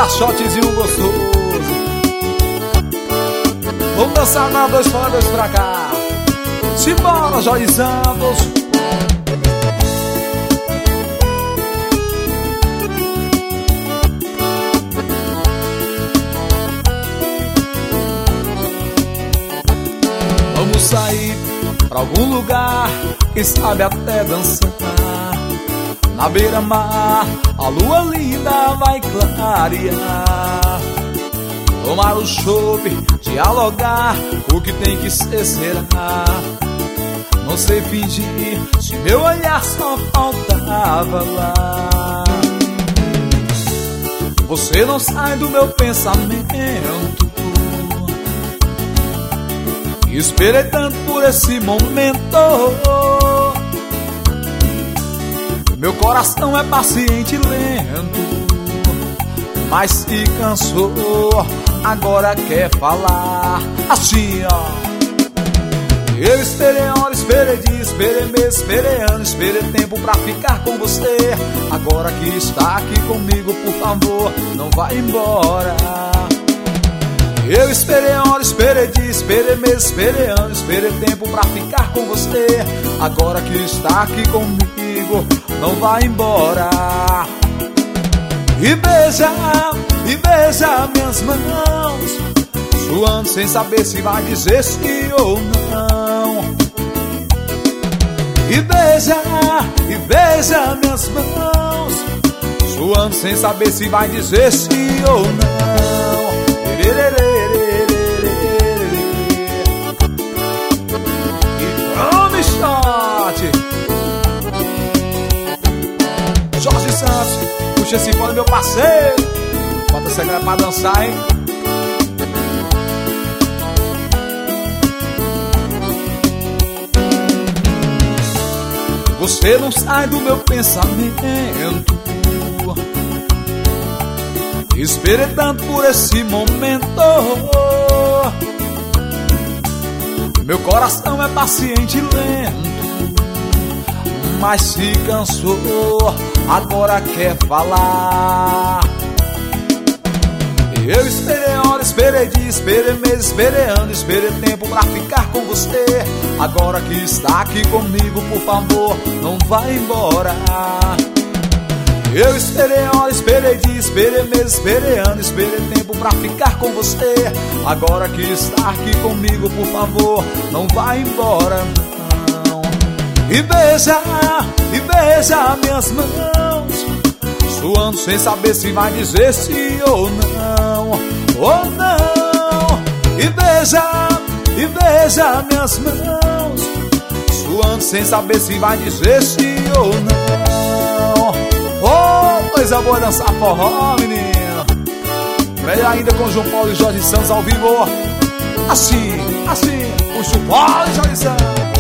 caixotezinho gostoso. Vamos dançar na 2 fora, 2 pra cá. Simbora, Jorge Santos. Vamos sair pra algum lugar, quem sabe até dançar. Na beira-mar, a lua linda vai clarear. Tomar o chope, dialogar, o que tem que ser será. Não sei fingir, se meu olhar só faltava lá. Você não sai do meu pensamento. Esperei tanto por esse momento. Meu coração é paciente e lento, mas se cansou, agora quer falar assim, ó. Eu esperei hora, esperei dia, esperei mês, esperei ano, esperei tempo pra ficar com você. Agora que está aqui comigo, por favor, não vai embora. Eu esperei hora, esperei dia, esperei mês, esperei ano, esperei tempo pra ficar com você. Agora que está aqui comigo, não vai embora. E beija minhas mãos, suando sem saber se vai dizer sim ou não. E beija minhas mãos, suando sem saber se vai dizer sim ou não. Jorge Santos, puxa esse fone, meu parceiro. Bota essa grana pra dançar, hein? Você não sai do meu pensamento. Esperei tanto por esse momento. Meu coração é paciente e lento, mas se cansou, agora quer falar. Eu esperei hora, esperei dia, esperei mês, esperei ano, esperei tempo pra ficar com você. Agora que está aqui comigo, por favor, não vai embora. Eu esperei hora, esperei dia, esperei mês, esperei ano, esperei tempo pra ficar com você. Agora que está aqui comigo, por favor, não vai embora, não. E beija minhas mãos, suando sem saber se vai dizer sim ou não, ou não. E beija minhas mãos, suando sem saber se vai dizer sim ou não. Oh, coisa boa dançar forró, menino. Melhor ainda com João Paulo e Jorge Santos ao vivo. Assim, puxa o Paulo e Jorge Santos.